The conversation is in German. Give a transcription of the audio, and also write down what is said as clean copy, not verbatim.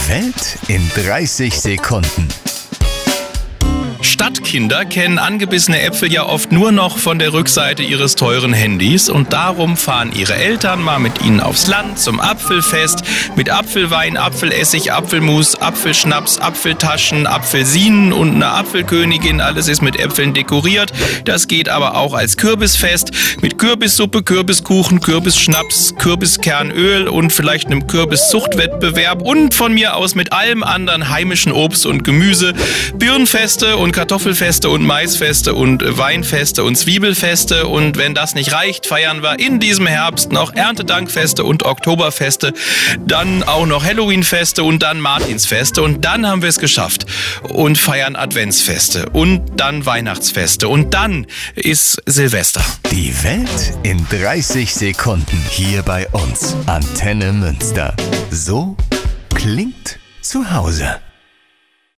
Die Welt in 30 Sekunden. Stadtkinder kennen angebissene Äpfel ja oft nur noch von der Rückseite ihres teuren Handys und darum fahren ihre Eltern mal mit ihnen aufs Land zum Apfelfest mit Apfelwein, Apfelessig, Apfelmus, Apfelschnaps, Apfeltaschen, Apfelsinen und einer Apfelkönigin. Alles ist mit Äpfeln dekoriert. Das geht aber auch als Kürbisfest mit Kürbissuppe, Kürbiskuchen, Kürbisschnaps, Kürbiskernöl und vielleicht einem Kürbiszuchtwettbewerb und von mir aus mit allem anderen heimischen Obst und Gemüse, Birnenfeste und Kartoffelfeste und Maisfeste und Weinfeste und Zwiebelfeste. Und wenn das nicht reicht, feiern wir in diesem Herbst noch Erntedankfeste und Oktoberfeste, dann auch noch Halloweenfeste und dann Martinsfeste. Und dann haben wir es geschafft und feiern Adventsfeste und dann Weihnachtsfeste und dann ist Silvester. Die Welt in 30 Sekunden hier bei uns. Antenne Münster. So klingt zu Hause.